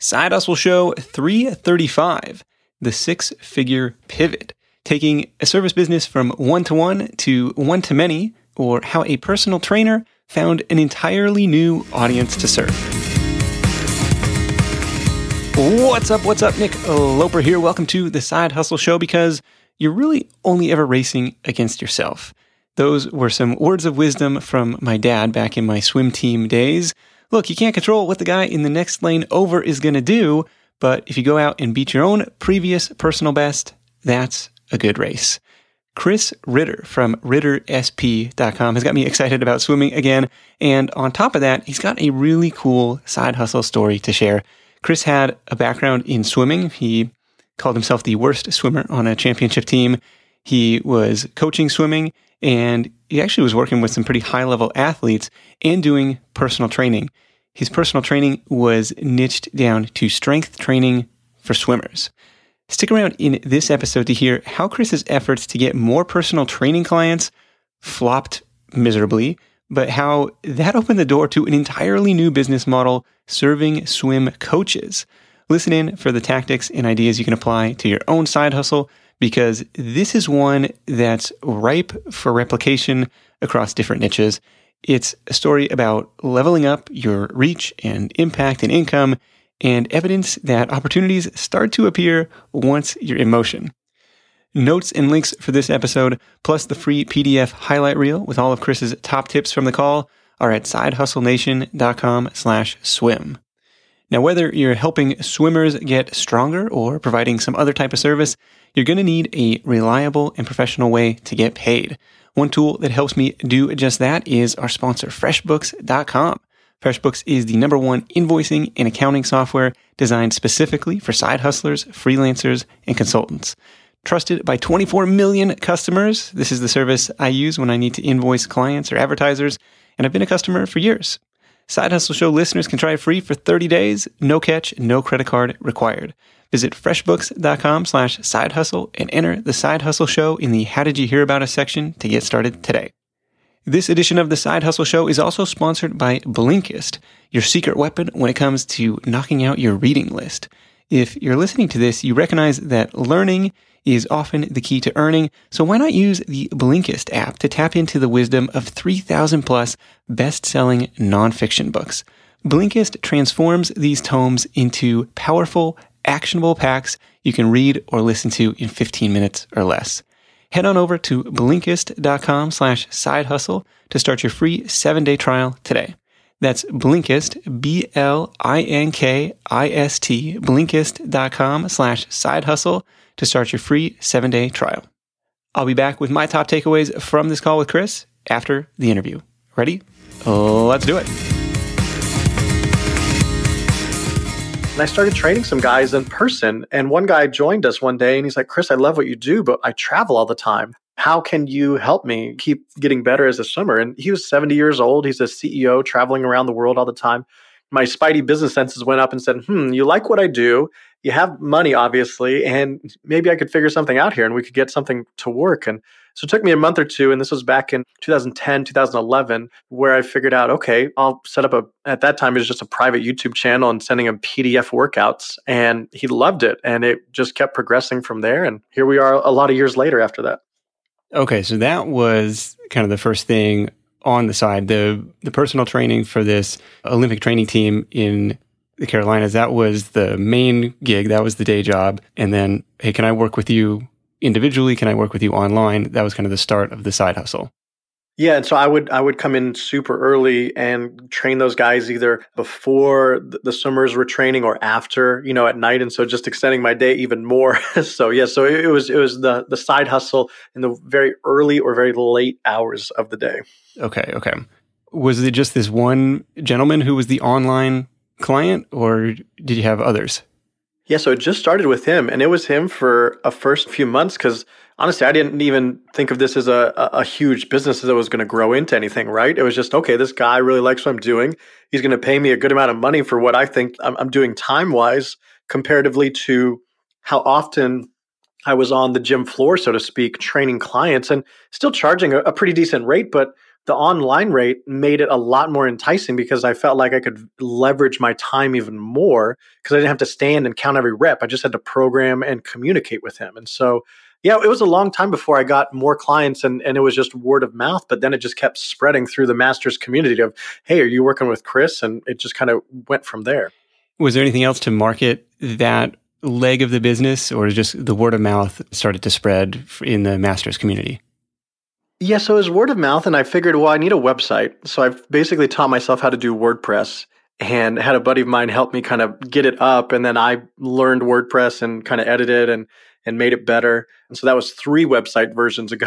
Side Hustle Show 335, the six-figure pivot, taking a service business from one-to-one to one-to-many, or how a personal trainer found an entirely new audience to serve. What's up? Nick Loper here. Welcome to the Side Hustle Show, because you're really only ever racing against yourself. Those were some words of wisdom from my dad back in my swim team days. Look, you can't control what the guy in the next lane over is going to do, but if you go out and beat your own previous personal best, that's a good race. Chris Ritter from RitterSP.com has got me excited about swimming again, and on top of that, he's got a really cool side hustle story to share. Chris had a background in swimming. He called himself the worst swimmer on a championship team. He was coaching swimming, and he actually was working with some pretty high-level athletes and doing personal training. His personal training was niched down to strength training for swimmers. Stick around in this episode to hear how Chris's efforts to get more personal training clients flopped miserably, but how that opened the door to an entirely new business model serving swim coaches. Listen in for the tactics and ideas you can apply to your own side hustle, because this is one that's ripe for replication across different niches. It's a story about leveling up your reach and impact and income, and evidence that opportunities start to appear once you're in motion. Notes and links for this episode, plus the free PDF highlight reel with all of Chris's top tips from the call, are at sidehustlenation.com/swim. Now, whether you're helping swimmers get stronger or providing some other type of service, you're going to need a reliable and professional way to get paid. One tool that helps me do just that is our sponsor, FreshBooks.com. FreshBooks is the #1 invoicing and accounting software designed specifically for side hustlers, freelancers, and consultants. Trusted by 24 million customers, this is the service I use when I need to invoice clients or advertisers, and I've been a customer for years. Side Hustle Show listeners can try it free for 30 days, no catch, no credit card required. Visit freshbooks.com/sidehustle and enter the Side Hustle Show in the How Did You Hear About Us section to get started today. This edition of the Side Hustle Show is also sponsored by Blinkist, your secret weapon when it comes to knocking out your reading list. If you're listening to this, you recognize that learning is often the key to earning, so why not use the Blinkist app to tap into the wisdom of 3,000 plus best-selling nonfiction books? Blinkist transforms these tomes into powerful, actionable packs you can read or listen to in 15 minutes or less. Head on over to Blinkist.com/sidehustle to start your free 7-day trial today. That's Blinkist, Blinkist, Blinkist.com/sidehustle to start your free 7-day trial. I'll be back with my top takeaways from this call with Chris after the interview. Ready? Let's do it. And I started training some guys in person. And one guy joined us one day and he's like, Chris, I love what you do, but I travel all the time. How can you help me keep getting better as a swimmer? And he was 70 years old. He's a CEO traveling around the world all the time. My spidey business senses went up and said, you like what I do. You have money, obviously, and maybe I could figure something out here and we could get something to work. And so it took me a month or two, and this was back in 2010, 2011, where I figured out, okay, I'll set up at that time, it was just a private YouTube channel and sending him PDF workouts, and he loved it. And it just kept progressing from there. And here we are a lot of years later after that. Okay, so that was kind of the first thing on the side, the personal training for this Olympic training team in the Carolinas. That was the main gig. That was the day job. And then, hey, can I work with you individually? Can I work with you online? That was kind of the start of the side hustle. Yeah, and so I would come in super early and train those guys either before the swimmers were training or after, at night. And so just extending my day even more. So it was the side hustle in the very early or very late hours of the day. Okay. Was it just this one gentleman who was the online client, or did you have others? Yeah, so it just started with him, and it was him for a first few months because honestly, I didn't even think of this as a huge business that was going to grow into anything, right? It was just, okay, this guy really likes what I'm doing. He's going to pay me a good amount of money for what I think I'm doing time-wise comparatively to how often I was on the gym floor, so to speak, training clients and still charging a pretty decent rate, but the online rate made it a lot more enticing because I felt like I could leverage my time even more because I didn't have to stand and count every rep. I just had to program and communicate with him. And so, yeah, it was a long time before I got more clients and it was just word of mouth, but then it just kept spreading through the masters community of, hey, are you working with Chris? And it just kind of went from there. Was there anything else to market that leg of the business, or just the word of mouth started to spread in the masters community? Yeah, so it was word of mouth, and I figured, well, I need a website. So I've basically taught myself how to do WordPress and had a buddy of mine help me kind of get it up. And then I learned WordPress and kind of edited and made it better. And so that was 3 website versions ago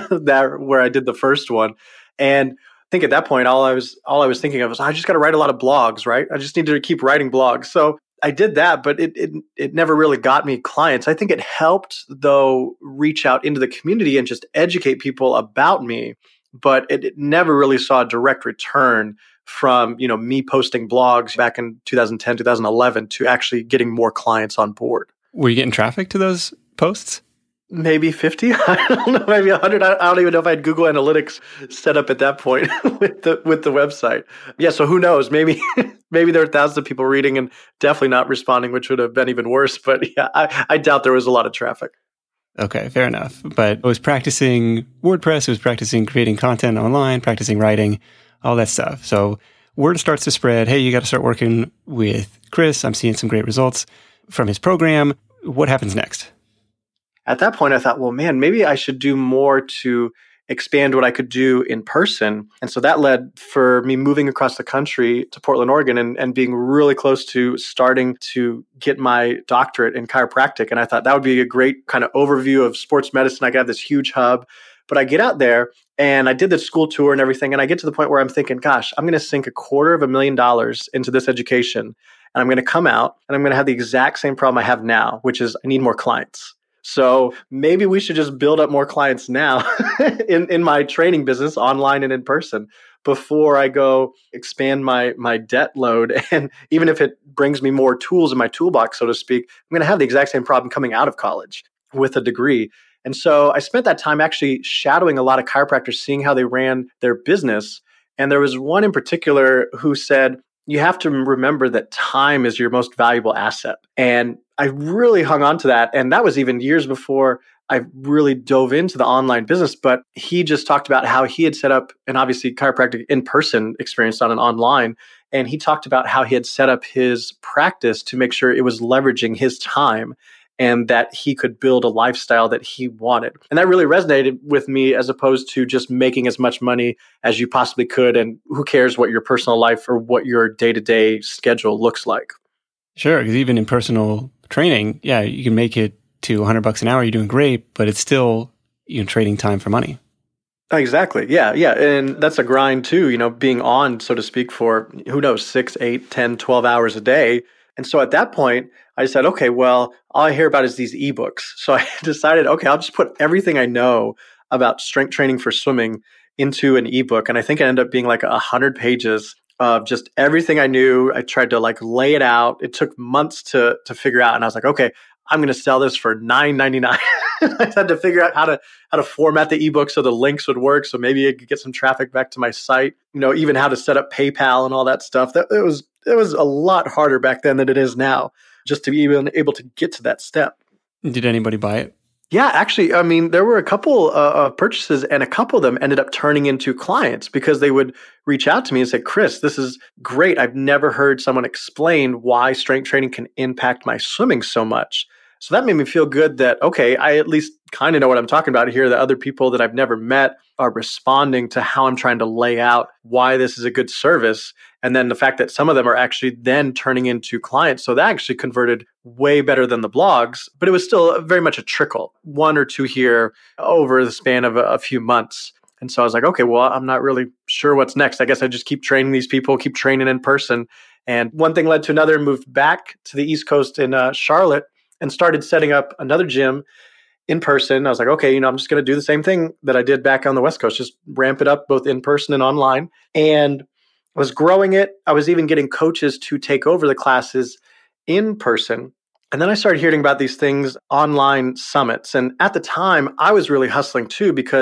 where I did the first one. And I think at that point, all I was thinking of was, I just got to write a lot of blogs, right? I just need to keep writing blogs. So I did that, but it never really got me clients. I think it helped, though, reach out into the community and just educate people about me, but it never really saw a direct return from, me posting blogs back in 2010, 2011 to actually getting more clients on board. Were you getting traffic to those posts? Maybe 50. I don't know. Maybe 100. I don't even know if I had Google Analytics set up at that point with the website. Yeah. So who knows? Maybe there are thousands of people reading and definitely not responding, which would have been even worse. But yeah, I doubt there was a lot of traffic. Okay, fair enough. But I was practicing WordPress. I was practicing creating content online, practicing writing, all that stuff. So word starts to spread. Hey, you got to start working with Chris. I'm seeing some great results from his program. What happens next? At that point, I thought, well, man, maybe I should do more to expand what I could do in person. And so that led for me moving across the country to Portland, Oregon, and being really close to starting to get my doctorate in chiropractic. And I thought that would be a great kind of overview of sports medicine. I got this huge hub. But I get out there and I did the school tour and everything. And I get to the point where I'm thinking, gosh, I'm going to sink $250,000 into this education. And I'm going to come out and I'm going to have the exact same problem I have now, which is I need more clients. So maybe we should just build up more clients now in my training business, online and in person, before I go expand my debt load. And even if it brings me more tools in my toolbox, so to speak, I'm going to have the exact same problem coming out of college with a degree. And so I spent that time actually shadowing a lot of chiropractors, seeing how they ran their business. And there was one in particular who said, you have to remember that time is your most valuable asset. And I really hung on to that. And that was even years before I really dove into the online business. But he just talked about how he had set up, and obviously chiropractic in-person experience on an online. And he talked about how he had set up his practice to make sure it was leveraging his time and that he could build a lifestyle that he wanted. And that really resonated with me, as opposed to just making as much money as you possibly could. And who cares what your personal life or what your day-to-day schedule looks like. Sure, because even in personal training, yeah, you can make it to $100 an hour. You're doing great, but it's still, trading time for money. Exactly. Yeah. And that's a grind too, being on, so to speak, for who knows, 6, 8, 10, 12 hours a day. And so at that point, I said, okay, well, all I hear about is these ebooks. So I decided, okay, I'll just put everything I know about strength training for swimming into an ebook. And I think it ended up being like 100 pages of just everything I knew. I tried to lay it out. It took months to figure out. And I was like, okay, I'm going to sell this for $9.99. I had to figure out how to format the ebook so the links would work. So maybe I could get some traffic back to my site, even how to set up PayPal and all that stuff. It was a lot harder back then than it is now, just to be even able to get to that step. Did anybody buy it? Yeah, actually, I mean, there were a couple of purchases, and a couple of them ended up turning into clients because they would reach out to me and say, Chris, this is great. I've never heard someone explain why strength training can impact my swimming so much. So that made me feel good that, okay, I at least kind of know what I'm talking about here. That other people that I've never met are responding to how I'm trying to lay out why this is a good service. And then the fact that some of them are actually then turning into clients. So that actually converted way better than the blogs, but it was still very much a trickle, 1 or 2 here over the span of a few months. And so I was like, okay, well, I'm not really sure what's next. I guess I just keep training these people, keep training in person. And one thing led to another, moved back to the East Coast in Charlotte and started setting up another gym in person. I was like, okay, I'm just going to do the same thing that I did back on the West Coast, just ramp it up both in person and online. And I was growing it. I was even getting coaches to take over the classes in person. And then I started hearing about these things, online summits. And at the time, I was really hustling too, because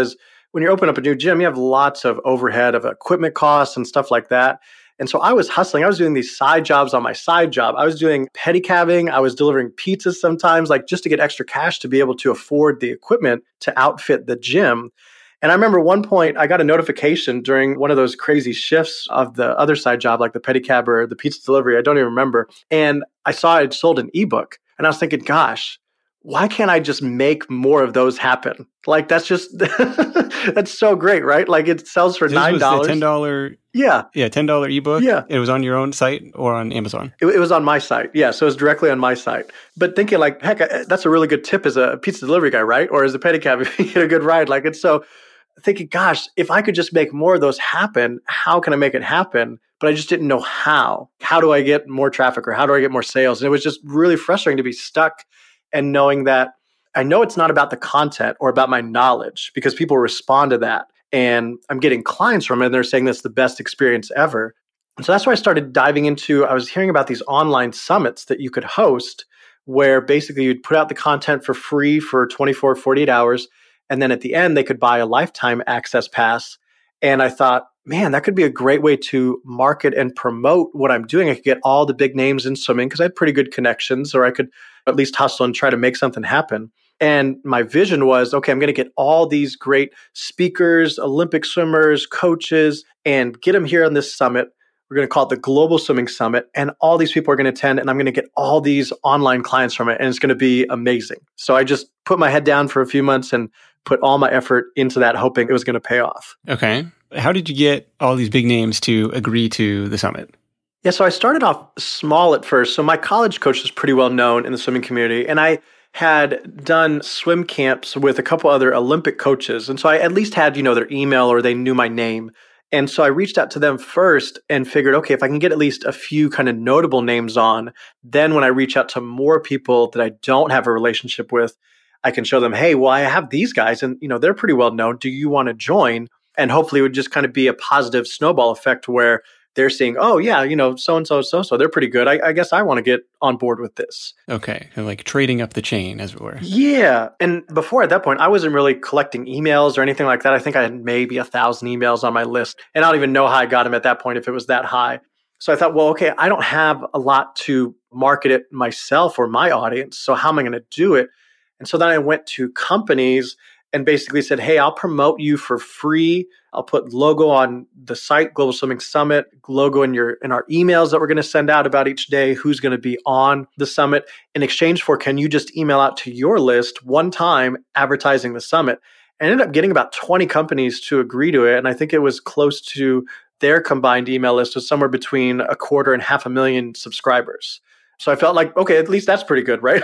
when you open up a new gym, you have lots of overhead of equipment costs and stuff like that. And so I was hustling. I was doing these side jobs on my side job. I was doing pedicabbing. I was delivering pizzas sometimes, like just to get extra cash to be able to afford the equipment to outfit the gym. And I remember one point I got a notification during one of those crazy shifts of the other side job, like the pedicab or the pizza delivery. I don't even remember. And I saw I'd sold an ebook. And I was thinking, gosh, why can't I just make more of those happen? Like, that's just, that's so great, right? Like, it sells for $9. This was the $10. Yeah. Yeah, $10 ebook. Yeah. It was on your own site or on Amazon? It was on my site. Yeah. So it was directly on my site. But thinking like, heck, that's a really good tip as a pizza delivery guy, right? Or as a pedicab, if you get a good ride. Like, it's so thinking, gosh, if I could just make more of those happen, how can I make it happen? But I just didn't know how. How do I get more traffic or how do I get more sales? And it was just really frustrating to be stuck and knowing that I know it's not about the content or about my knowledge because people respond to that. And I'm getting clients from it and they're saying that's the best experience ever. And so that's why I started diving into, I was hearing about these online summits that you could host where basically you'd put out the content for free for 24, 48 hours. And then at the end, they could buy a lifetime access pass. And I thought, man, that could be a great way to market and promote what I'm doing. I could get all the big names in swimming because I had pretty good connections, or I could at least hustle and try to make something happen. And my vision was, okay, I'm going to get all these great speakers, Olympic swimmers, coaches, and get them here on this summit. We're going to call it the Global Swimming Summit. And all these people are going to attend, and I'm going to get all these online clients from it. And it's going to be amazing. So I just put my head down for a few months and put all my effort into that, hoping it was going to pay off. Okay. How did you get all these big names to agree to the summit? Yeah, so I started off small at first. So my college coach was pretty well known in the swimming community, and I had done swim camps with a couple other Olympic coaches. And so I at least had, their email or they knew my name. And so I reached out to them first and figured, okay, if I can get at least a few kind of notable names on, then when I reach out to more people that I don't have a relationship with, I can show them, hey, well, I have these guys and, they're pretty well known. Do you want to join? And hopefully it would just kind of be a positive snowball effect where they're seeing, oh, yeah, so-and-so, they're pretty good. I guess I want to get on board with this. Okay. Like trading up the chain, as it were. Yeah. And before at that point, I wasn't really collecting emails or anything like that. I think I had maybe 1,000 emails on my list. And I don't even know how I got them at that point if it was that high. So I thought, well, okay, I don't have a lot to market it myself or my audience. So how am I going to do it? And so then I went to companies and basically said, hey, I'll promote you for free. I'll put logo on the site, Global Swimming Summit, logo in our emails that we're going to send out about each day, who's going to be on the summit. In exchange for, can you just email out to your list one time advertising the summit? I ended up getting about 20 companies to agree to it. And I think it was close to their combined email list was somewhere between 250,000 and 500,000 subscribers. So I felt like, okay, at least that's pretty good, right?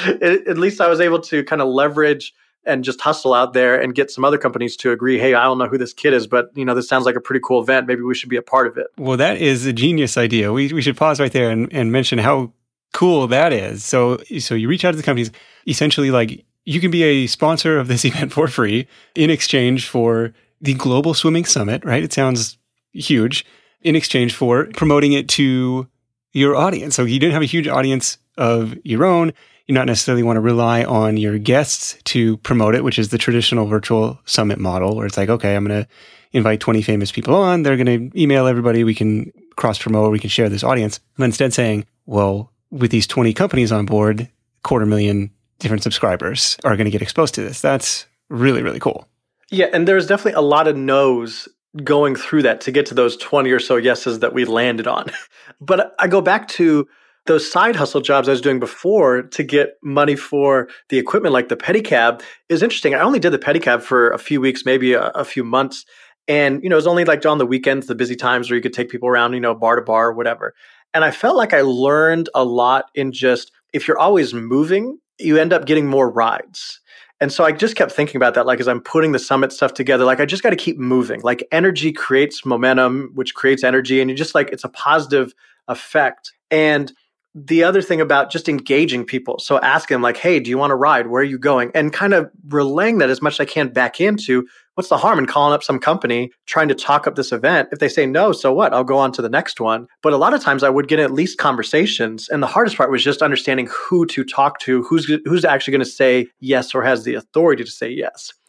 At least I was able to kind of leverage and just hustle out there and get some other companies to agree, hey, I don't know who this kid is, but this sounds like a pretty cool event. Maybe we should be a part of it. Well, that is a genius idea. We should pause right there and mention how cool that is. So you reach out to the companies, essentially like you can be a sponsor of this event for free in exchange for the Global Swimming Summit, right? It sounds huge, in exchange for promoting it to your audience. So you didn't have a huge audience of your own. You not necessarily want to rely on your guests to promote it, which is the traditional virtual summit model, where it's like, okay, I'm going to invite 20 famous people on. They're going to email everybody. We can cross-promote. We can share this audience. But instead saying, well, with these 20 companies on board, 250,000 different subscribers are going to get exposed to this. That's really, really cool. Yeah, and there's definitely a lot of no's going through that to get to those 20 or so yeses that we landed on. But I go back to those side hustle jobs I was doing before to get money for the equipment, like the pedicab, is interesting. I only did the pedicab for a few weeks, maybe a few months. And, it was only like on the weekends, the busy times where you could take people around, bar to bar, whatever. And I felt like I learned a lot in just, if you're always moving, you end up getting more rides. And so I just kept thinking about that, like as I'm putting the summit stuff together, like I just got to keep moving. Like energy creates momentum, which creates energy. And you just like, it's a positive effect. And the other thing about just engaging people. So asking them like, hey, do you want to ride? Where are you going? And kind of relaying that as much as I can back into what's the harm in calling up some company, trying to talk up this event? If they say no, so what? I'll go on to the next one. But a lot of times I would get at least conversations. And the hardest part was just understanding who to talk to, who's actually going to say yes or has the authority to say yes.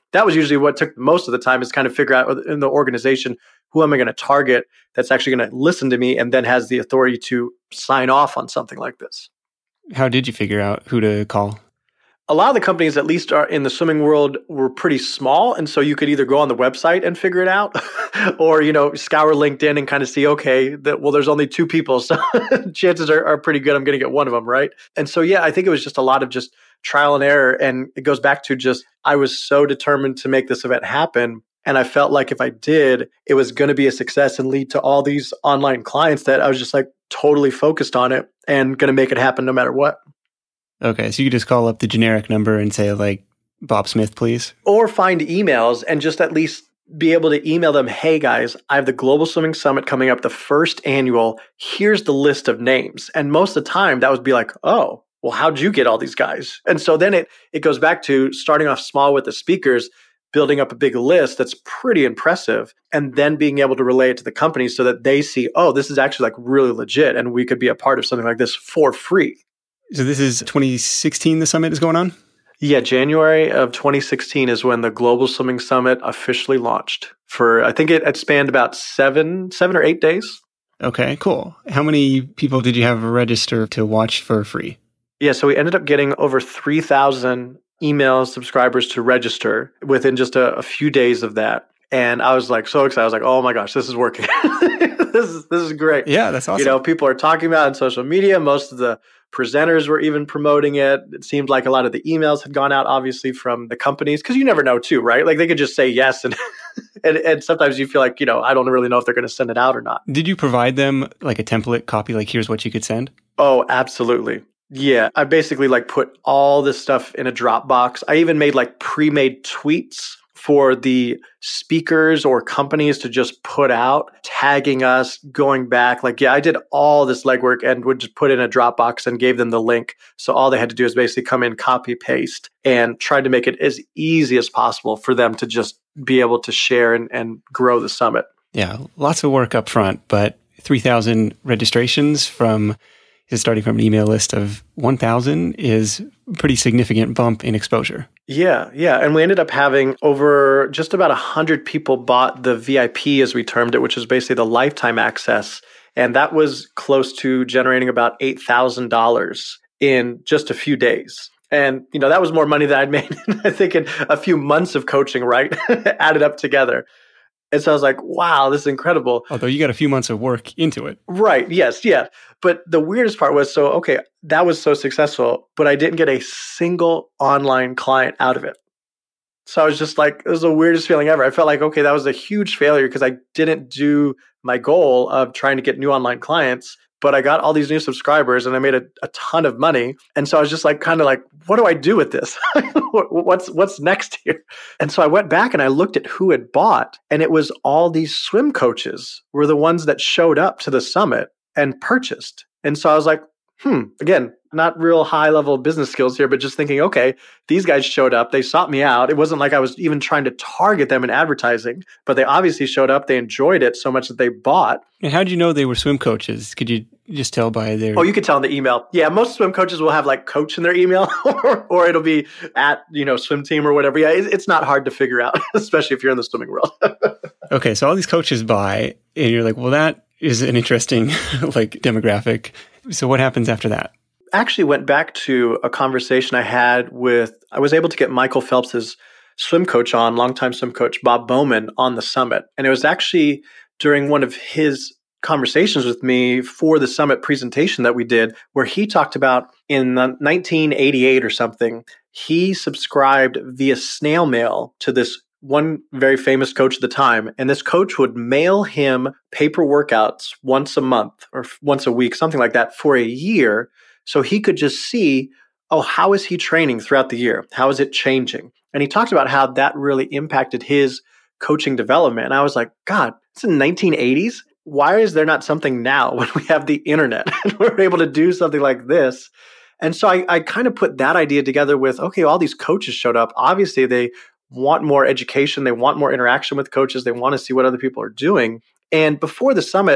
that was usually what took most of the time, is kind of figure out in the organization, who am I going to target that's actually going to listen to me and then has the authority to sign off on something like this. How did you figure out who to call? A lot of the companies, at least are in the swimming world, were pretty small. And so you could either go on the website and figure it out or, scour LinkedIn and kind of see, okay, there's only 2 people. So chances are pretty good I'm going to get one of them, right? And so, I think it was just a lot of just trial and error. And it goes back to just, I was so determined to make this event happen. And I felt like if I did, it was going to be a success and lead to all these online clients that I was just like totally focused on it and going to make it happen no matter what. Okay, so you could just call up the generic number and say like, Bob Smith, please. Or find emails and just at least be able to email them, hey guys, I have the Global Swimming Summit coming up, the first annual. Here's the list of names. And most of the time that would be like, oh, well, how'd you get all these guys? And so then it goes back to starting off small with the speakers, building up a big list that's pretty impressive, and then being able to relay it to the companies so that they see, oh, this is actually like really legit and we could be a part of something like this for free. So this is 2016, the summit is going on? Yeah, January of 2016 is when the Global Swimming Summit officially launched. I think it spanned about 7 or 8 days. Okay, cool. How many people did you have register to watch for free? Yeah, so we ended up getting over 3,000 email subscribers to register within just a few days of that. And I was like so excited. I was like, oh my gosh, this is working. This is great. Yeah, that's awesome. People are talking about it on social media. Most of the presenters were even promoting it. It seemed like a lot of the emails had gone out, obviously, from the companies, because you never know too, right? Like they could just say yes. And and sometimes you feel like, I don't really know if they're going to send it out or not. Did you provide them like a template copy, like here's what you could send? Oh, absolutely. Yeah, I basically put all this stuff in a Dropbox. I even made pre-made tweets for the speakers or companies to just put out, tagging us, going back. I did all this legwork and would just put in a Dropbox and gave them the link. So all they had to do is basically come in, copy, paste, and tried to make it as easy as possible for them to just be able to share and grow the summit. Yeah, lots of work up front, but 3,000 registrations starting from an email list of 1,000 is a pretty significant bump in exposure. Yeah. And we ended up having over just about 100 people bought the VIP, as we termed it, which is basically the lifetime access. And that was close to generating about $8,000 in just a few days. And, that was more money than I'd made, I think, in a few months of coaching, right? Added up together. And so I was like, wow, this is incredible. Although you got a few months of work into it. Right. Yes. Yeah. But the weirdest part was, that was so successful, but I didn't get a single online client out of it. So I was just like, it was the weirdest feeling ever. I felt like, okay, that was a huge failure because I didn't do my goal of trying to get new online clients, but I got all these new subscribers and I made a ton of money. And so I was just kind of like, what do I do with this? What's next here? And so I went back and I looked at who had bought, and it was all these swim coaches were the ones that showed up to the summit and purchased. And so I was like, again, not real high level business skills here, but just thinking, okay, these guys showed up, they sought me out. It wasn't like I was even trying to target them in advertising, but they obviously showed up, they enjoyed it so much that they bought. And how did you know they were swim coaches? Could you just tell by their... Oh, you could tell in the email. Yeah, most swim coaches will have coach in their email or it'll be at, swim team or whatever. Yeah, it's not hard to figure out, especially if you're in the swimming world. Okay, so all these coaches buy and you're like, well, that is an interesting demographic. So what happens after that? Actually went back to a conversation I was able to get Michael Phelps's swim coach on, longtime swim coach Bob Bowman, on the summit. And it was actually during one of his conversations with me for the summit presentation that we did, where he talked about in 1988 or something, he subscribed via snail mail to this one very famous coach at the time. And this coach would mail him paper workouts once a month or once a week, something like that, for a year. So he could just see, how is he training throughout the year? How is it changing? And he talked about how that really impacted his coaching development. And I was like, God, it's in the 1980s. Why is there not something now when we have the internet and we're able to do something like this? And so I kind of put that idea together with, okay, all these coaches showed up. Obviously, they want more education. They want more interaction with coaches. They want to see what other people are doing. And before the summit,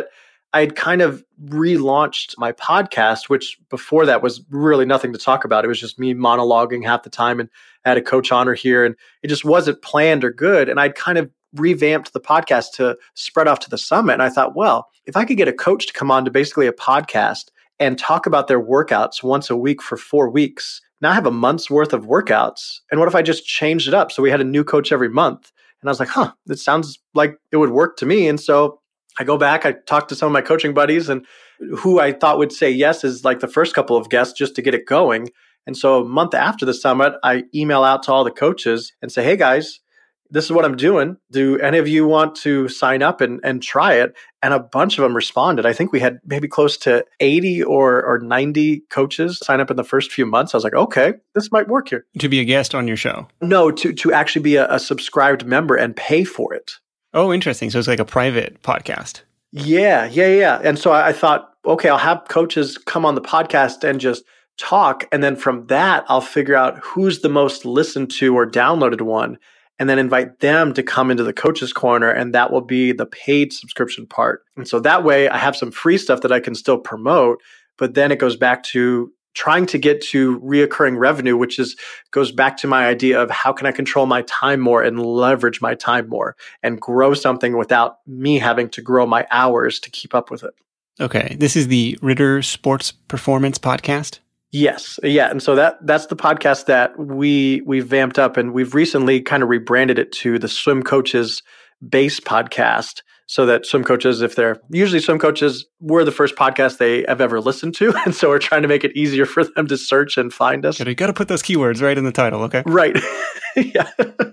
I had kind of relaunched my podcast, which before that was really nothing to talk about. It was just me monologuing half the time, and I had a coach on her here, and it just wasn't planned or good. And I'd kind of revamped the podcast to spread off to the summit. And I thought, well, if I could get a coach to come on to basically a podcast and talk about their workouts once a week for 4 weeks, now I have a month's worth of workouts. And what if I just changed it up? So we had a new coach every month. And I was like, it sounds like it would work to me. And so I go back, I talk to some of my coaching buddies, and who I thought would say yes is like the first couple of guests just to get it going. And so a month after the summit, I email out to all the coaches and say, hey guys, this is what I'm doing. Do any of you want to sign up and try it? And a bunch of them responded. I think we had maybe close to 80 or 90 coaches sign up in the first few months. I was like, okay, this might work here. To be a guest on your show? No, to actually be a subscribed member and pay for it. Oh, interesting. So it's like a private podcast. Yeah. And so I thought, okay, I'll have coaches come on the podcast and just talk. And then from that, I'll figure out who's the most listened to or downloaded one, and then invite them to come into the Coach's Corner, and that will be the paid subscription part. And so that way I have some free stuff that I can still promote, but then it goes back to trying to get to reoccurring revenue, which goes back to my idea of how can I control my time more and leverage my time more and grow something without me having to grow my hours to keep up with it. Okay. This is the Ritter Sports Performance Podcast? Yes. Yeah. And so that's the podcast that we've vamped up, and we've recently kind of rebranded it to the Swim Coaches Base Podcast, so that swim coaches, usually swim coaches, we're the first podcast they have ever listened to. And so we're trying to make it easier for them to search and find us. You got to put those keywords right in the title. Okay. Right. Yeah.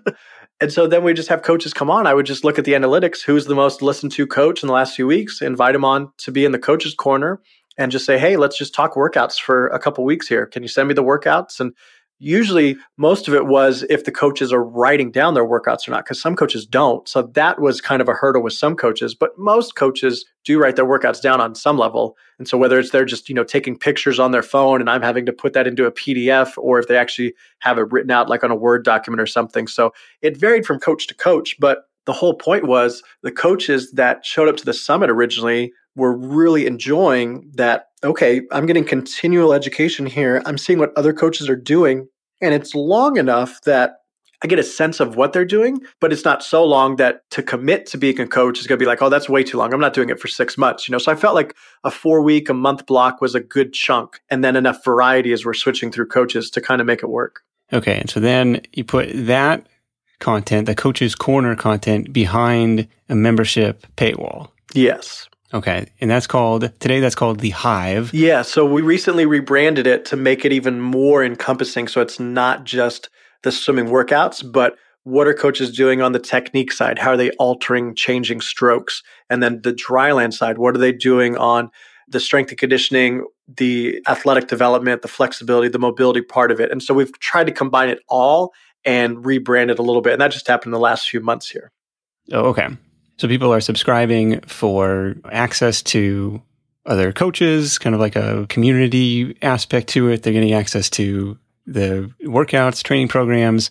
And so then we just have coaches come on. I would just look at the analytics, who's the most listened to coach in the last few weeks, invite them on to be in the Coach's Corner, and just say, hey, let's just talk workouts for a couple weeks here. Can you send me the workouts? And usually most of it was if the coaches are writing down their workouts or not, because some coaches don't. So that was kind of a hurdle with some coaches, but most coaches do write their workouts down on some level. And so whether it's they're just, taking pictures on their phone and I'm having to put that into a PDF, or if they actually have it written out like on a Word document or something. So it varied from coach to coach, but the whole point was the coaches that showed up to the summit originally were really enjoying that, okay, I'm getting continual education here. I'm seeing what other coaches are doing. And it's long enough that I get a sense of what they're doing, but it's not so long that to commit to being a coach is going to be like, oh, that's way too long. I'm not doing it for 6 months. So I felt like a 4-week, a month block was a good chunk, and then enough variety as we're switching through coaches to kind of make it work. Okay. And so then you put that content, the Coach's Corner content, behind a membership paywall. Yes. Okay. And that's called the Hive. Yeah. So we recently rebranded it to make it even more encompassing. So it's not just the swimming workouts, but what are coaches doing on the technique side? How are they altering, changing strokes? And then the dryland side, what are they doing on the strength and conditioning, the athletic development, the flexibility, the mobility part of it? And so we've tried to combine it all and rebrand it a little bit. And that just happened in the last few months here. Oh, okay. So people are subscribing for access to other coaches, kind of like a community aspect to it. They're getting access to the workouts, training programs,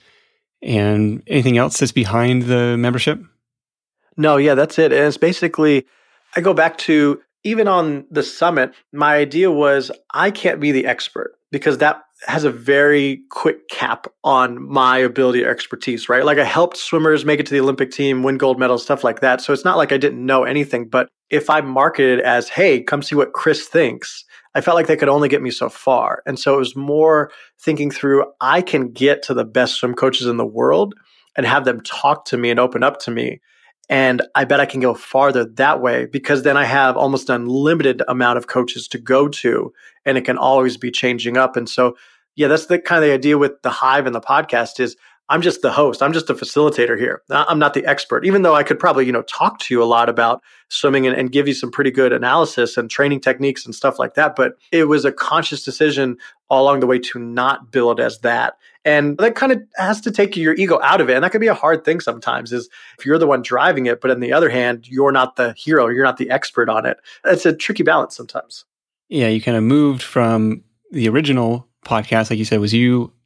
and anything else that's behind the membership? No, yeah, that's it. And it's basically, I go back to, even on the summit, my idea was I can't be the expert, because that has a very quick cap on my ability or expertise, right? Like I helped swimmers make it to the Olympic team, win gold medals, stuff like that. So it's not like I didn't know anything, but if I marketed it as, hey, come see what Chris thinks, I felt like they could only get me so far. And so it was more thinking through, I can get to the best swim coaches in the world and have them talk to me and open up to me. And I bet I can go farther that way, because then I have almost an unlimited amount of coaches to go to, and it can always be changing up. And so, yeah, that's the kind of the idea with the Hive and the podcast is I'm just the host. I'm just a facilitator here. I'm not the expert, even though I could probably, talk to you a lot about swimming and give you some pretty good analysis and training techniques and stuff like that. But it was a conscious decision all along the way to not bill it as that. And that kind of has to take your ego out of it. And that can be a hard thing sometimes, is if you're the one driving it, but on the other hand, you're not the hero, you're not the expert on it. It's a tricky balance sometimes. Yeah, you kind of moved from the original podcast, like you said, was you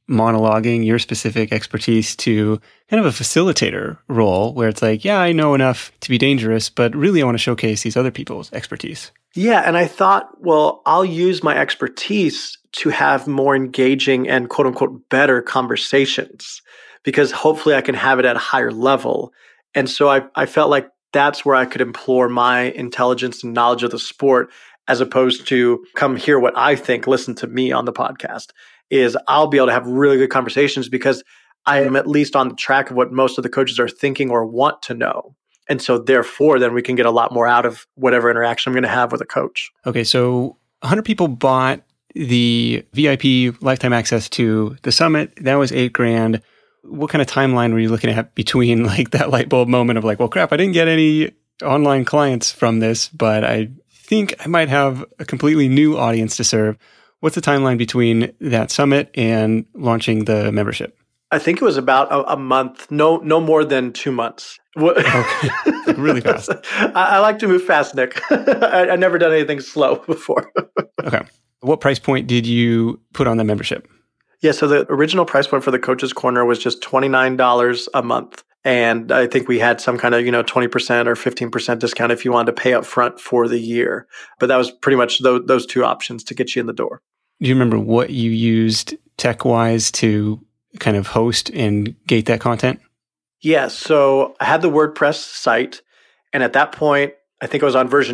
monologuing your specific expertise to kind of a facilitator role where it's like, yeah, I know enough to be dangerous, but really I want to showcase these other people's expertise. Yeah. And I thought, well, I'll use my expertise to have more engaging and quote unquote better conversations because hopefully I can have it at a higher level. And so I felt like that's where I could implore my intelligence and knowledge of the sport as opposed to come hear what I think, listen to me on the podcast, is I'll be able to have really good conversations because I am at least on the track of what most of the coaches are thinking or want to know. And so therefore, then we can get a lot more out of whatever interaction I'm going to have with a coach. Okay, so 100 people bought the VIP lifetime access to the summit. That was $8,000. What kind of timeline were you looking at between like that light bulb moment of like, well, crap, I didn't get any online clients from this, but I think I might have a completely new audience to serve. What's the timeline between that summit and launching the membership? I think it was about a month, no more than 2 months. Okay, like really fast. I like to move fast, Nick. I never done anything slow before. Okay. What price point did you put on the membership? Yeah, so the original price point for the Coach's Corner was just $29 a month. And I think we had some kind of, 20% or 15% discount if you wanted to pay up front for the year. But that was pretty much those two options to get you in the door. Do you remember what you used tech-wise to kind of host and gate that content? Yeah, so I had the WordPress site. And at that point, I think I was on version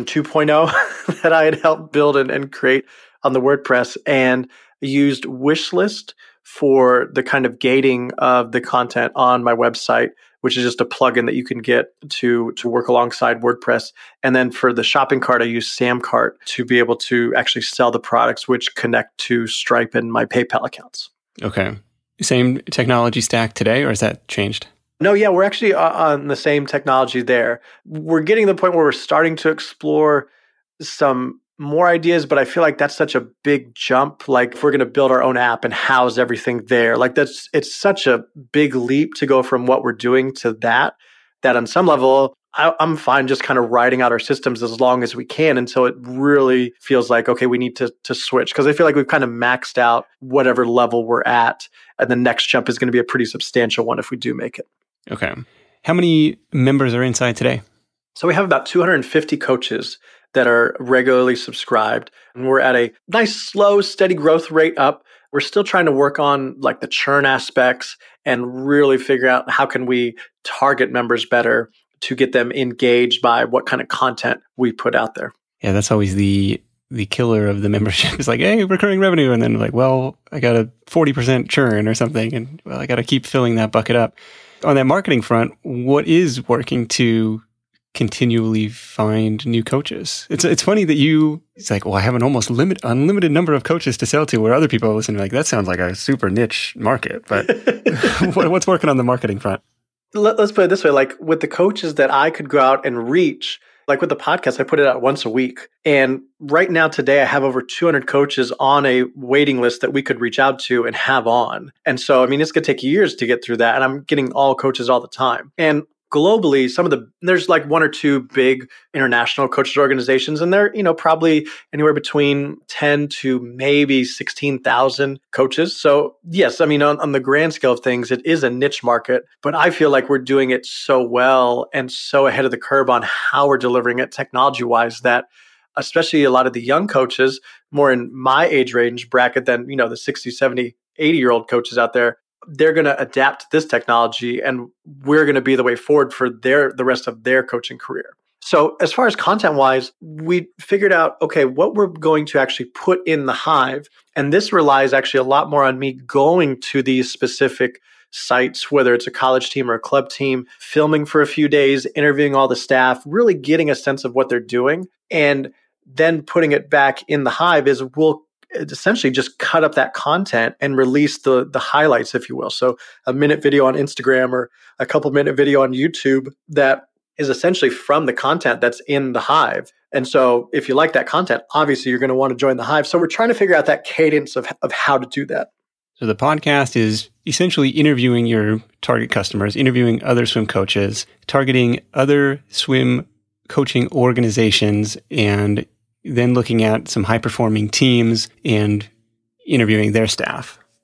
2.0 that I had helped build and create on the WordPress, and used Wishlist for the kind of gating of the content on my website, which is just a plugin that you can get to work alongside WordPress. And then for the shopping cart, I use Samcart to be able to actually sell the products, which connect to Stripe and my PayPal accounts. Okay. Same technology stack today, or has that changed? No, yeah, we're actually on the same technology there. We're getting to the point where we're starting to explore some more ideas, but I feel like that's such a big jump. Like if we're going to build our own app and house everything there, like it's such a big leap to go from what we're doing to that on some level, I'm fine just kind of writing out our systems as long as we can until it really feels like, okay, we need to switch. Because I feel like we've kind of maxed out whatever level we're at. And the next jump is going to be a pretty substantial one if we do make it. Okay. How many members are inside today? So we have about 250 coaches that are regularly subscribed. And we're at a nice, slow, steady growth rate up. We're still trying to work on like the churn aspects and really figure out how can we target members better to get them engaged by what kind of content we put out there. Yeah, that's always the killer of the membership. It's like, hey, recurring revenue. And then like, well, I got a 40% churn or something. And well, I got to keep filling that bucket up. On that marketing front, what is working to continually find new coaches? It's funny that it's like, well, I have an almost unlimited number of coaches to sell to, where other people are listening like, that sounds like a super niche market. But what's working on the marketing front? Let's put it this way. Like with the coaches that I could go out and reach, like with the podcast, I put it out once a week. And right now today, I have over 200 coaches on a waiting list that we could reach out to and have on. And so, I mean, it's going to take years to get through that. And I'm getting all coaches all the time. And globally, there's like one or two big international coaches organizations, and they're, probably anywhere between 10 to maybe 16,000 coaches. So yes, I mean, on the grand scale of things, it is a niche market, but I feel like we're doing it so well and so ahead of the curve on how we're delivering it technology wise that especially a lot of the young coaches, more in my age range bracket than, the 60, 70, 80-year-old coaches out there, they're going to adapt to this technology, and we're going to be the way forward for the rest of their coaching career. So as far as content-wise, we figured out, okay, what we're going to actually put in the Hive, and this relies actually a lot more on me going to these specific sites, whether it's a college team or a club team, filming for a few days, interviewing all the staff, really getting a sense of what they're doing, and then putting it back in the Hive is we'll essentially just cut up that content and release the highlights, if you will. So a minute video on Instagram or a couple minute video on YouTube that is essentially from the content that's in the Hive. And so if you like that content, obviously you're going to want to join the Hive. So we're trying to figure out that cadence of how to do that. So the podcast is essentially interviewing your target customers, interviewing other swim coaches, targeting other swim coaching organizations, and then looking at some high-performing teams and interviewing their staff.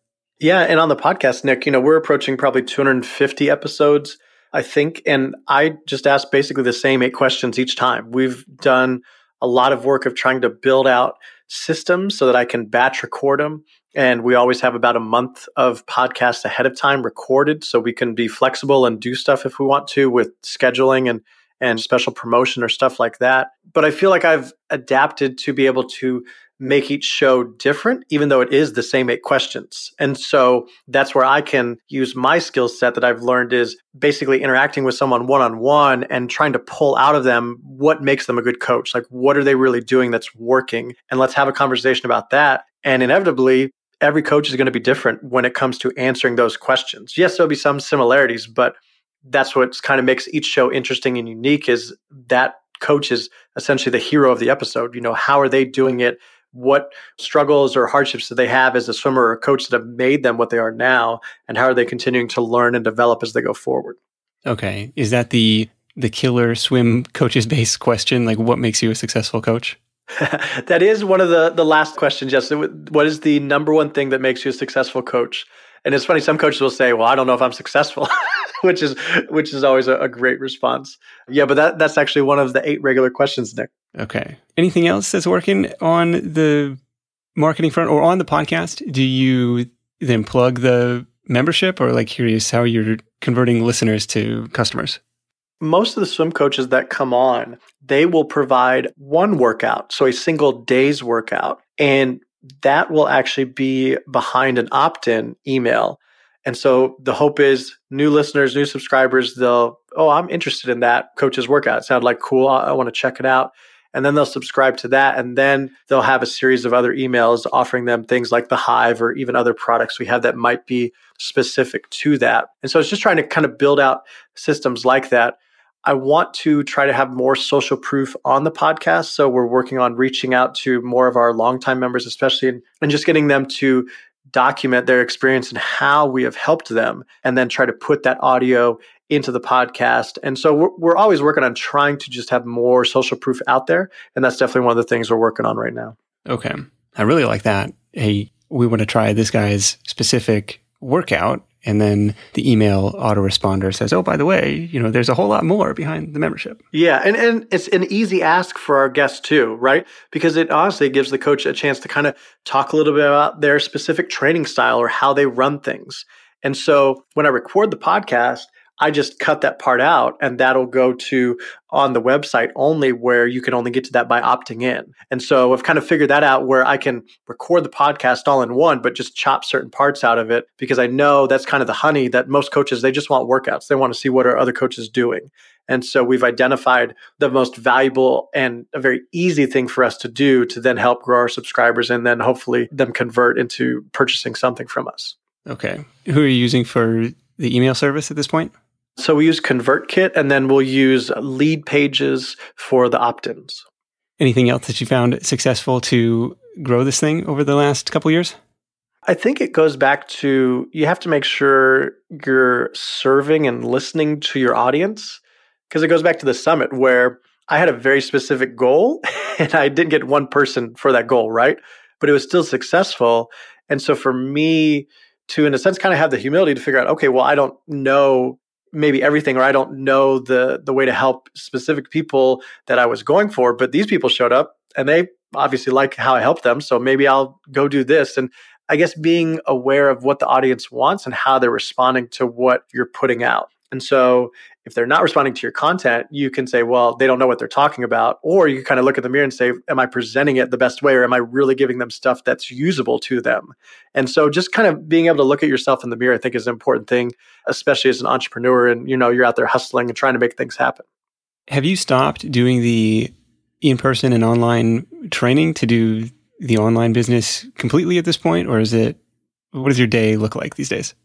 Yeah. And on the podcast, Nick, we're approaching probably 250 episodes, I think. And I just ask basically the same 8 questions each time. We've done a lot of work of trying to build out systems so that I can batch record them. And we always have about a month of podcasts ahead of time recorded so we can be flexible and do stuff if we want to with scheduling and special promotion or stuff like that. But I feel like I've adapted to be able to make each show different, even though it is the same 8 questions. And so that's where I can use my skill set that I've learned is basically interacting with someone one-on-one and trying to pull out of them what makes them a good coach. Like, what are they really doing that's working? And let's have a conversation about that. And inevitably, every coach is going to be different when it comes to answering those questions. Yes, there'll be some similarities, but that's what kind of makes each show interesting and unique is that coach is essentially the hero of the episode. How are they doing it? What struggles or hardships do they have as a swimmer or coach that have made them what they are now? And how are they continuing to learn and develop as they go forward? Okay. Is that the killer swim coaches based question? Like, what makes you a successful coach? That is one of the last questions. Yes. What is the number one thing that makes you a successful coach? And it's funny, some coaches will say, well, I don't know if I'm successful, which is always a great response. Yeah, but that's actually one of the 8 regular questions, Nick. Okay. Anything else that's working on the marketing front or on the podcast? Do you then plug the membership or curious how you're converting listeners to customers? Most of the swim coaches that come on, they will provide one workout, so a single day's workout. And that will actually be behind an opt-in email. And so the hope is new listeners, new subscribers, I'm interested in that coach's workout. It sounded like cool. I want to check it out. And then they'll subscribe to that. And then they'll have a series of other emails offering them things like the Hive or even other products we have that might be specific to that. And so it's just trying to kind of build out systems like that. I want to try to have more social proof on the podcast. So we're working on reaching out to more of our longtime members, especially, and just getting them to document their experience and how we have helped them, and then try to put that audio into the podcast. And so we're always working on trying to just have more social proof out there. And that's definitely one of the things we're working on right now. Okay. I really like that. Hey, we want to try this guy's specific workout. And then the email autoresponder says, oh, by the way, there's a whole lot more behind the membership. Yeah. And it's an easy ask for our guests too, right? Because it honestly gives the coach a chance to kind of talk a little bit about their specific training style or how they run things. And so when I record the podcast, I just cut that part out and that'll go to on the website only, where you can only get to that by opting in. And so I've kind of figured that out where I can record the podcast all in one, but just chop certain parts out of it, because I know that's kind of the honey that most coaches, they just want workouts. They want to see what are other coaches doing. And so we've identified the most valuable and a very easy thing for us to do to then help grow our subscribers and then hopefully them convert into purchasing something from us. Okay. Who are you using for the email service at this point? So we use ConvertKit, and then we'll use Lead Pages for the opt-ins. Anything else that you found successful to grow this thing over the last couple of years? I think it goes back to, you have to make sure you're serving and listening to your audience, because it goes back to the summit where I had a very specific goal and I didn't get one person for that goal, right? But it was still successful. And so for me to, in a sense, kind of have the humility to figure out, okay, well, I don't know maybe everything, or I don't know the way to help specific people that I was going for, but these people showed up and they obviously like how I helped them. So maybe I'll go do this. And I guess being aware of what the audience wants and how they're responding to what you're putting out. And so if they're not responding to your content, you can say, well, they don't know what they're talking about. Or you can kind of look at the mirror and say, am I presenting it the best way? Or am I really giving them stuff that's usable to them? And so just kind of being able to look at yourself in the mirror, I think, is an important thing, especially as an entrepreneur and, you're out there hustling and trying to make things happen. Have you stopped doing the in-person and online training to do the online business completely at this point? Or what does your day look like these days?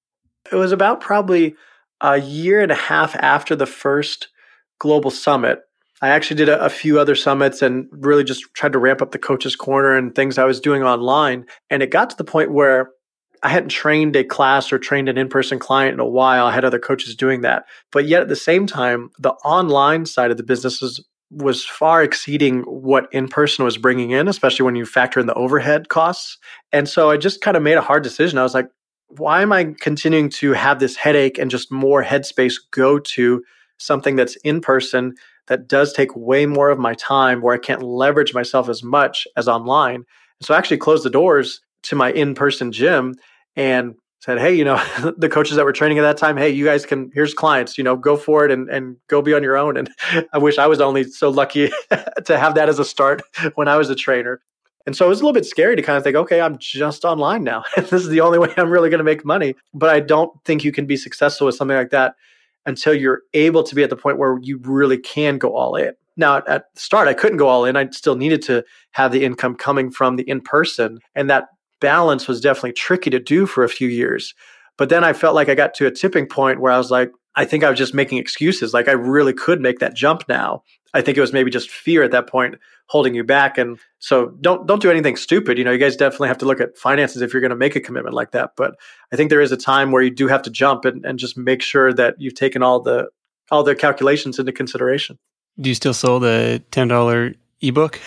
It was about probably a year and a half after the first global summit. I actually did a few other summits and really just tried to ramp up the Coach's Corner and things I was doing online. And it got to the point where I hadn't trained a class or trained an in-person client in a while. I had other coaches doing that. But yet at the same time, the online side of the business was far exceeding what in-person was bringing in, especially when you factor in the overhead costs. And so I just kind of made a hard decision. I was like, why am I continuing to have this headache and just more headspace go to something that's in person that does take way more of my time, where I can't leverage myself as much as online? So I actually closed the doors to my in-person gym and said, hey, the coaches that were training at that time, hey, you guys here's clients, go for it and go be on your own. And I wish I was only so lucky to have that as a start when I was a trainer. And so it was a little bit scary to kind of think, okay, I'm just online now. This is the only way I'm really going to make money. But I don't think you can be successful with something like that until you're able to be at the point where you really can go all in. Now, at the start, I couldn't go all in. I still needed to have the income coming from the in-person. And that balance was definitely tricky to do for a few years. But then I felt like I got to a tipping point where I was like, I think I was just making excuses. Like I really could make that jump now. I think it was maybe just fear at that point holding you back. And so don't do anything stupid. You guys definitely have to look at finances if you're going to make a commitment like that. But I think there is a time where you do have to jump and just make sure that you've taken all the calculations into consideration. Do you still sell the $10 ebook?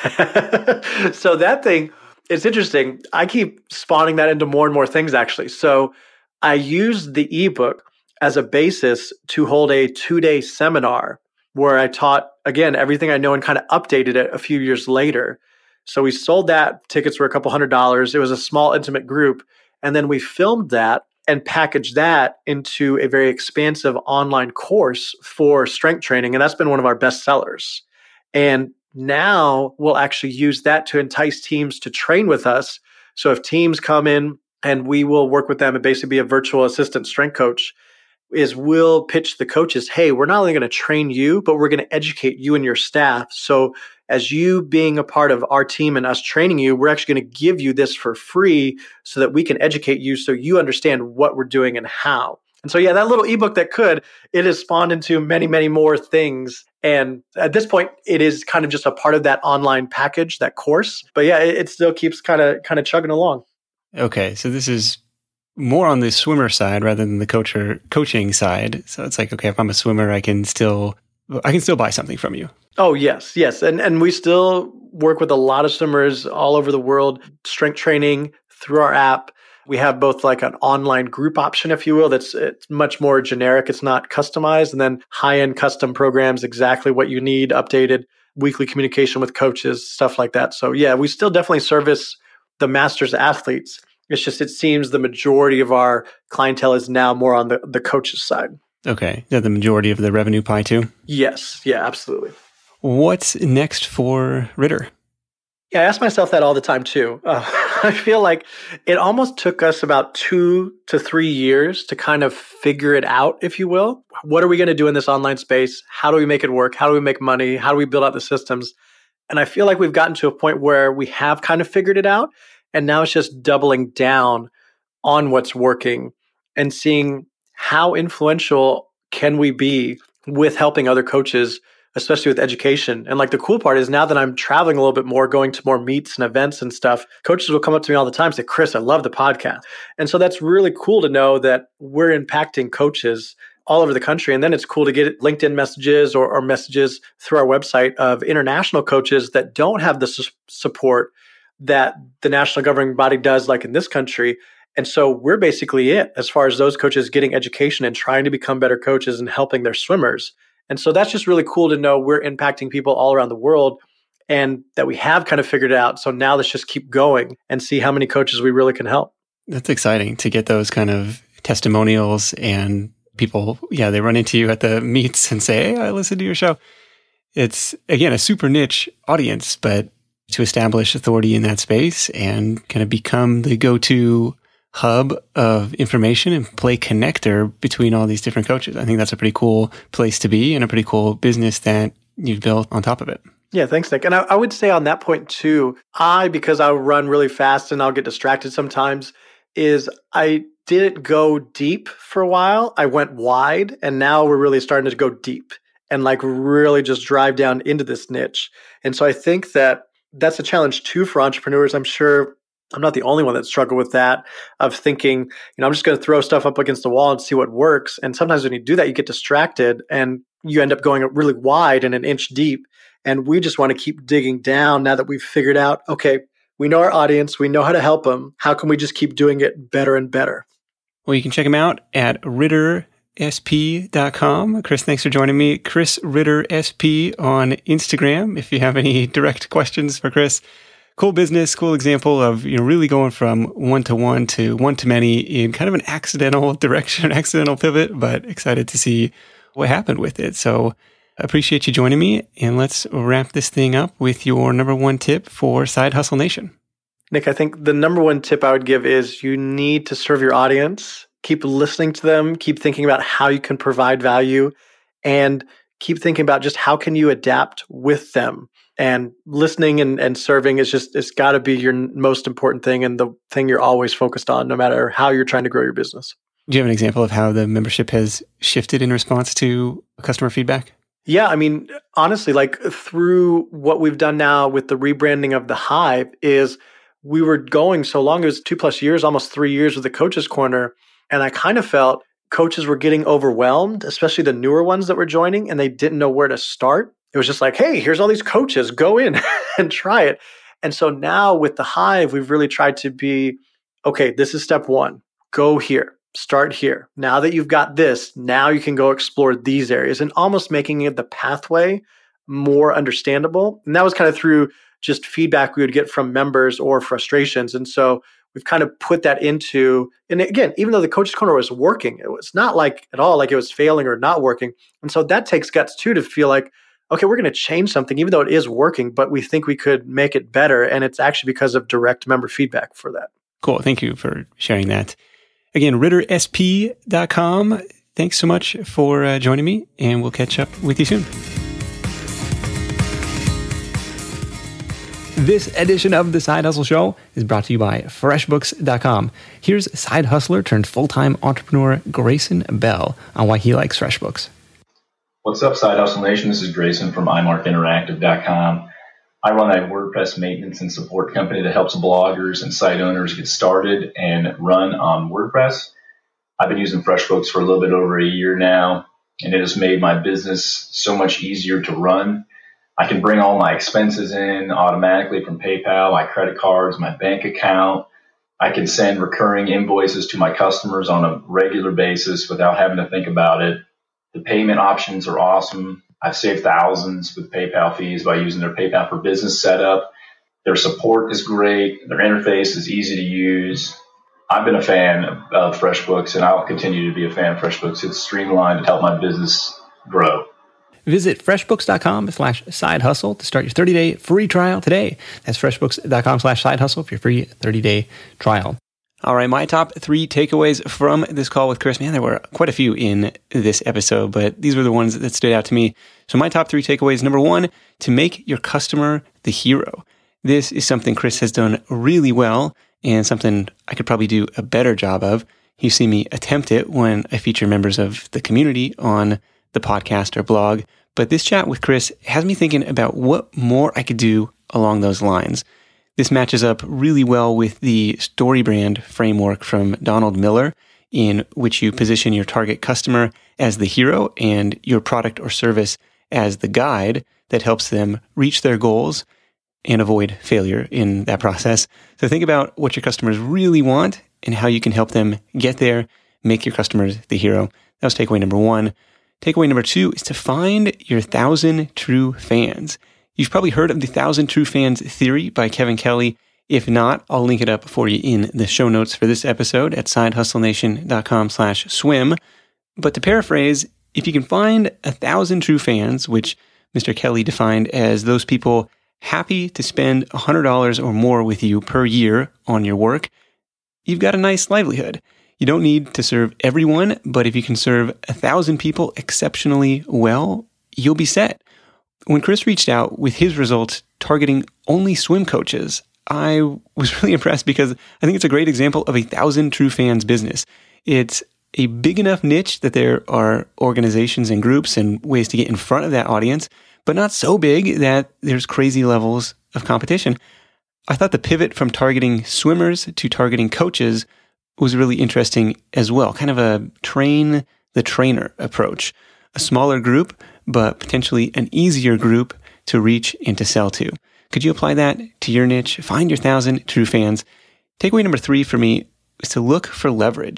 So that thing, it's interesting. I keep spawning that into more and more things, actually. So I use the ebook as a basis to hold a 2-day seminar where I taught, again, everything I know and kind of updated it a few years later. So we sold that. Tickets were a couple $100s. It was a small, intimate group. And then we filmed that and packaged that into a very expansive online course for strength training. And that's been one of our best sellers. And now we'll actually use that to entice teams to train with us. So if teams come in and we will work with them and basically be a virtual assistant strength coach, is we'll pitch the coaches, hey, we're not only going to train you, but we're going to educate you and your staff. So as you being a part of our team and us training you, we're actually going to give you this for free so that we can educate you so you understand what we're doing and how. And so, yeah, that little ebook it has spawned into many, many more things. And at this point, it is kind of just a part of that online package, that course. But yeah, it still keeps kind of chugging along. Okay, so this is more on the swimmer side rather than the coaching side. So it's like, okay, if I'm a swimmer, I can still buy something from you. Oh, yes. And we still work with a lot of swimmers all over the world, strength training through our app. We have both like an online group option, if you will, it's much more generic. It's not customized. And then high-end custom programs, exactly what you need, updated weekly communication with coaches, stuff like that. So yeah, we still definitely service the masters athletes. It's just, it seems the majority of our clientele is now more on the coach's side. Okay. Is that the majority of the revenue pie too? Yes. Yeah, absolutely. What's next for Ritter? Yeah, I ask myself that all the time too. I feel like it almost took us about 2 to 3 years to kind of figure it out, if you will. What are we going to do in this online space? How do we make it work? How do we make money? How do we build out the systems? And I feel like we've gotten to a point where we have kind of figured it out. And now it's just doubling down on what's working and seeing how influential can we be with helping other coaches, especially with education. And like the cool part is now that I'm traveling a little bit more, going to more meets and events and stuff, coaches will come up to me all the time and say, Chris, I love the podcast. And so that's really cool to know that we're impacting coaches all over the country. And then it's cool to get LinkedIn messages or messages through our website of international coaches that don't have the support that the national governing body does, like in this country. And so we're basically it as far as those coaches getting education and trying to become better coaches and helping their swimmers. And so that's just really cool to know we're impacting people all around the world and that we have kind of figured it out. So now let's just keep going and see how many coaches we really can help. That's exciting to get those kind of testimonials and people, they run into you at the meets and say, hey, I listened to your show. It's, again, a super niche audience, but to establish authority in that space and kind of become the go-to hub of information and play connector between all these different coaches. I think that's a pretty cool place to be and a pretty cool business that you've built on top of it. Yeah, thanks, Nick. And I would say on that point too, because I run really fast and I'll get distracted sometimes, is I didn't go deep for a while. I went wide, and now we're really starting to go deep and like really just drive down into this niche. And so I think that that's a challenge too for entrepreneurs. I'm sure I'm not the only one that struggled with that, of thinking, I'm just going to throw stuff up against the wall and see what works. And sometimes when you do that, you get distracted and you end up going really wide and an inch deep. And we just want to keep digging down now that we've figured out, okay, we know our audience, we know how to help them. How can we just keep doing it better and better? Well, you can check him out at rittersp.com. Chris, thanks for joining me. Chris Ritter SP on Instagram. If you have any direct questions for Chris, cool business, cool example of really going from one-to-one to one-to-many in kind of an accidental direction, accidental pivot, but excited to see what happened with it. So appreciate you joining me, and let's wrap this thing up with your number one tip for Side Hustle Nation. Nick, I think the number one tip I would give is you need to serve your audience. Keep listening to them, keep thinking about how you can provide value, and keep thinking about just how can you adapt with them. And listening and serving it's got to be your most important thing and the thing you're always focused on, no matter how you're trying to grow your business. Do you have an example of how the membership has shifted in response to customer feedback? Yeah, I mean, honestly, like through what we've done now with the rebranding of the Hive is we were going so long, it was 2+ years, almost 3 years with the Coaches Corner. And I kind of felt coaches were getting overwhelmed, especially the newer ones that were joining, and they didn't know where to start. It was just like, hey, here's all these coaches, go in and try it. And so now with the Hive, we've really tried to be, okay, this is step one, go here. Start here. Now that you've got this, now you can go explore these areas and almost making it the pathway more understandable. And that was kind of through just feedback we would get from members or frustrations. And so we've kind of put that into, and again, even though the Coaches Corner was working, it was not like at all like it was failing or not working. And so that takes guts too, to feel like, okay, we're going to change something, even though it is working, but we think we could make it better. And it's actually because of direct member feedback for that. Cool. Thank you for sharing that. Again, rittersp.com. Thanks so much for joining me, and we'll catch up with you soon. This edition of The Side Hustle Show is brought to you by FreshBooks.com. Here's side hustler turned full-time entrepreneur Grayson Bell on why he likes FreshBooks. What's up, Side Hustle Nation? This is Grayson from iMarkInteractive.com. I run a WordPress maintenance and support company that helps bloggers and site owners get started and run on WordPress. I've been using FreshBooks for a little bit over a year now, and it has made my business so much easier to run. I can bring all my expenses in automatically from PayPal, my credit cards, my bank account. I can send recurring invoices to my customers on a regular basis without having to think about it. The payment options are awesome. I've saved thousands with PayPal fees by using their PayPal for Business setup. Their support is great. Their interface is easy to use. I've been a fan of FreshBooks, and I'll continue to be a fan of FreshBooks. It's streamlined to help my business grow. Visit freshbooks.com/sidehustle to start your 30-day free trial today. That's freshbooks.com/sidehustle for your free 30-day trial. All right, my top 3 takeaways from this call with Chris. Man, there were quite a few in this episode, but these were the ones that stood out to me. So my top 3 takeaways. Number 1, to make your customer the hero. This is something Chris has done really well and something I could probably do a better job of. You see me attempt it when I feature members of the community on the podcast or blog. But this chat with Chris has me thinking about what more I could do along those lines. This matches up really well with the StoryBrand framework from Donald Miller, in which you position your target customer as the hero and your product or service as the guide that helps them reach their goals and avoid failure in that process. So think about what your customers really want and how you can help them get there, make your customers the hero. That was takeaway number 1. Takeaway number 2 is to find your 1,000 true fans. You've probably heard of the 1,000 True Fans theory by Kevin Kelly. If not, I'll link it up for you in the show notes for this episode at sidehustlenation.com/swim. But to paraphrase, if you can find 1,000 true fans, which Mr. Kelly defined as those people happy to spend $100 or more with you per year on your work, you've got a nice livelihood. You don't need to serve everyone, but if you can serve 1,000 people exceptionally well, you'll be set. When Chris reached out with his results targeting only swim coaches, I was really impressed because I think it's a great example of a 1,000 True Fans business. It's a big enough niche that there are organizations and groups and ways to get in front of that audience, but not so big that there's crazy levels of competition. I thought the pivot from targeting swimmers to targeting coaches was really interesting as well. Kind of a train the trainer approach. A smaller group, but potentially an easier group to reach and to sell to. Could you apply that to your niche? Find your 1,000 true fans. Takeaway number 3 for me is to look for leverage.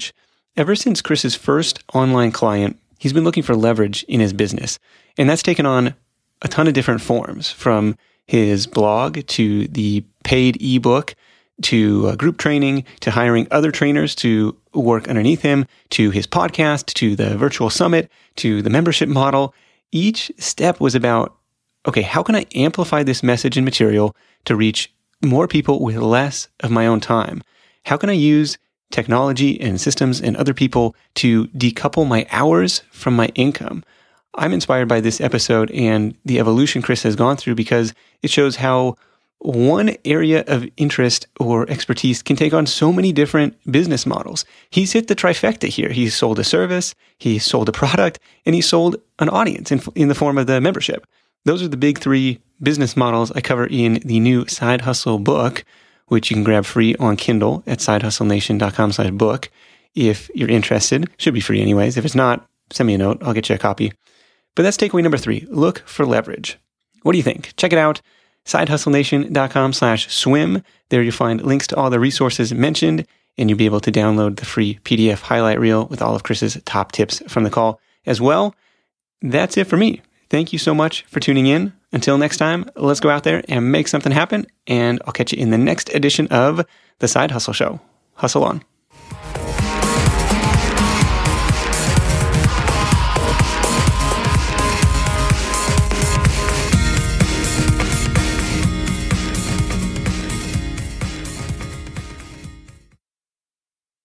Ever since Chris's first online client, he's been looking for leverage in his business. And that's taken on a ton of different forms, from his blog to the paid ebook to group training to hiring other trainers to work underneath him, to his podcast, to the virtual summit, to the membership model. Each step was about, okay, how can I amplify this message and material to reach more people with less of my own time? How can I use technology and systems and other people to decouple my hours from my income? I'm inspired by this episode and the evolution Chris has gone through, because it shows how one area of interest or expertise can take on so many different business models. He's hit the trifecta here. He's sold a service, he sold a product, and he sold an audience in the form of the membership. Those are the big three business models I cover in the new Side Hustle book, which you can grab free on Kindle at sidehustlenation.com/book. If you're interested, should be free anyways. If it's not, send me a note. I'll get you a copy. But that's takeaway number 3. Look for leverage. What do you think? Check it out. sidehustlenation.com/swim. There you'll find links to all the resources mentioned, and you'll be able to download the free PDF highlight reel with all of Chris's top tips from the call as well. That's it for me. Thank you so much for tuning in. Until next time, let's go out there and make something happen, and I'll catch you in the next edition of The Side Hustle Show. Hustle on.